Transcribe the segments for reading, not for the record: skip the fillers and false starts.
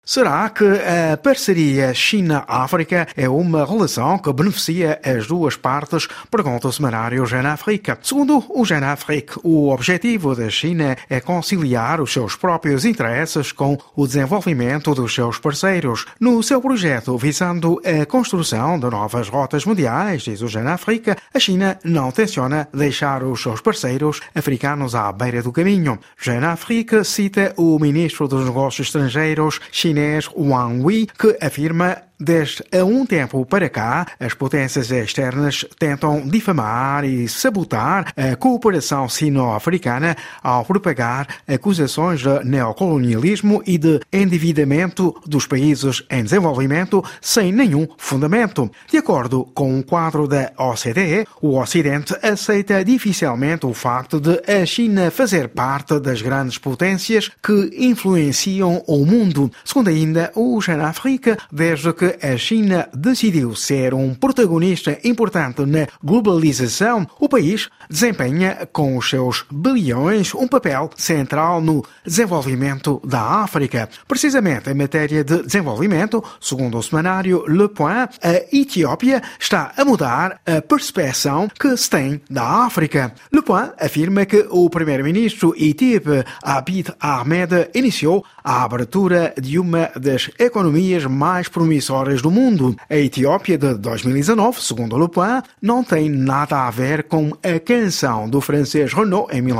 Será que a parceria China-África é uma relação que beneficia as duas partes? Pergunta o semanário Jeune Afrique. Segundo o Jeune Afrique, o objetivo da China é conciliar os seus próprios interesses com o desenvolvimento dos seus parceiros. No seu projeto visando a construção de novas rotas mundiais, diz o Jeune Afrique, a China não tenciona deixar os seus parceiros africanos à beira do caminho. Jeune Afrique cita o ministro dos Negócios Estrangeiros chinês Wang Yi, que afirma: desde há um tempo para cá, as potências externas tentam difamar e sabotar a cooperação sino-africana ao propagar acusações de neocolonialismo e de endividamento dos países em desenvolvimento sem nenhum fundamento. De acordo com um quadro da OCDE, o Ocidente aceita dificilmente o facto de a China fazer parte das grandes potências que influenciam o mundo. Segundo ainda o Jeune Afrique, desde que a China decidiu ser um protagonista importante na globalização, o país desempenha com os seus bilhões um papel central no desenvolvimento da África. Precisamente em matéria de desenvolvimento, segundo o semanário Le Point, a Etiópia está a mudar a percepção que se tem da África. Le Point afirma que o primeiro-ministro etíope Abiy Ahmed iniciou a abertura de uma das economias mais promissoras do mundo. A Etiópia de 2019, segundo Le Point, não tem nada a ver com a canção do francês Renaud em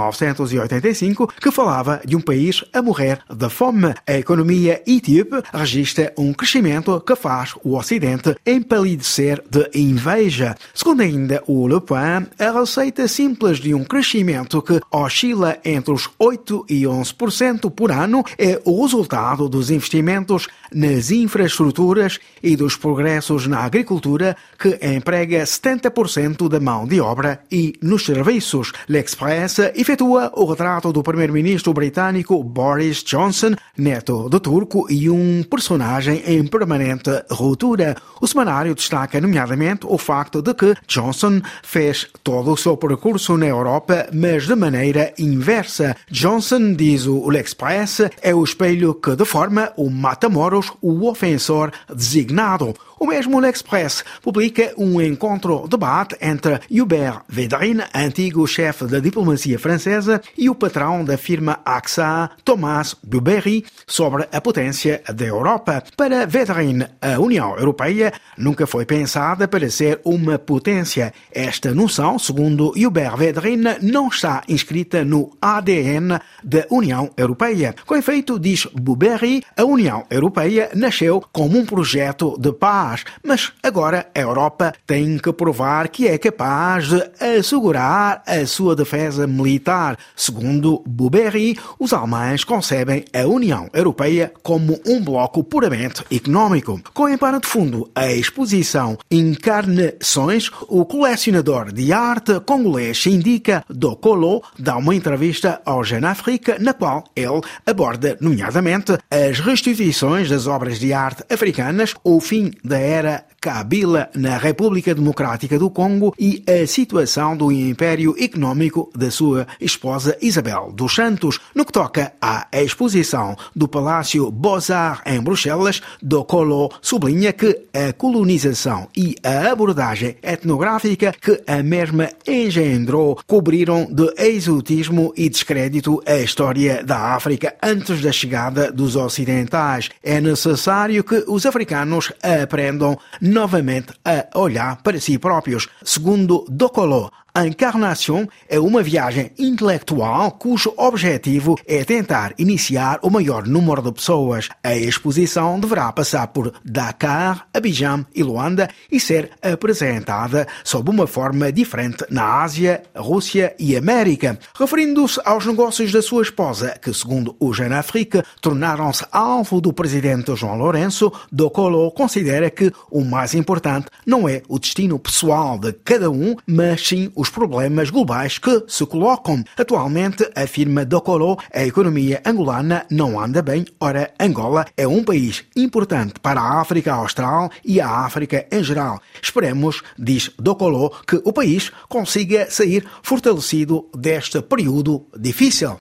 1985, que falava de um país a morrer de fome. A economia etíope registra um crescimento que faz o Ocidente empalidecer de inveja. Segundo ainda o Le Point, a receita simples de um crescimento que oscila entre os 8% e 11% por ano é o resultado dos investimentos nas infraestruturas e dos progressos na agricultura, que emprega 70% da mão de obra, e nos serviços. L'Express efetua o retrato do primeiro-ministro britânico Boris Johnson, neto de turco e um personagem em permanente ruptura. O semanário destaca nomeadamente o facto de que Johnson fez todo o seu percurso na Europa, mas de maneira inversa. Johnson, diz o L'Express, é o espelho que deforma o matamoros, o ofensor designado. O mesmo L'Express publica um encontro-debate entre Hubert Védrine, antigo chefe da diplomacia francesa, e o patrão da firma AXA, Thomas Duberry, sobre a potência da Europa. Para Védrine, a União Europeia nunca foi pensada para ser uma potência. Esta noção, segundo Hubert Védrine, não está inscrita no ADN da União Europeia. Com efeito, diz Duberry, a União Europeia nasceu como um projeto de paz, mas agora a Europa tem que provar que é capaz de assegurar a sua defesa militar. Segundo Duberry, os alemães concebem a União Europeia como um bloco puramente económico. Com em pano de fundo a exposição Encarnações, o colecionador de arte congolês Sindika Dokolo dá uma entrevista ao Jeune Afrique, na qual ele aborda nomeadamente as restituições das obras de arte africanas, o fim da era Kabila na República Democrática do Congo e a situação do império económico da sua esposa Isabel dos Santos. No que toca à exposição do Palácio Beaux-Arts em Bruxelas, Dokolo sublinha que a colonização e a abordagem etnográfica que a mesma engendrou cobriram de exotismo e descrédito a história da África antes da chegada dos ocidentais. É necessário que os africanos aprendam novamente a olhar para si próprios. Segundo Dokolo, a Encarnação é uma viagem intelectual cujo objetivo é tentar iniciar o maior número de pessoas. A exposição deverá passar por Dakar, Abidjan e Luanda e ser apresentada sob uma forma diferente na Ásia, Rússia e América. Referindo-se aos negócios da sua esposa, que segundo o Jeune Afrique tornaram-se alvo do presidente João Lourenço, Dokolo considera que o mais importante não é o destino pessoal de cada um, mas sim os problemas globais que se colocam. Atualmente, afirma Dokolo, a economia angolana não anda bem. Ora, Angola é um país importante para a África Austral e a África em geral. Esperemos, diz Dokolo, que o país consiga sair fortalecido deste período difícil.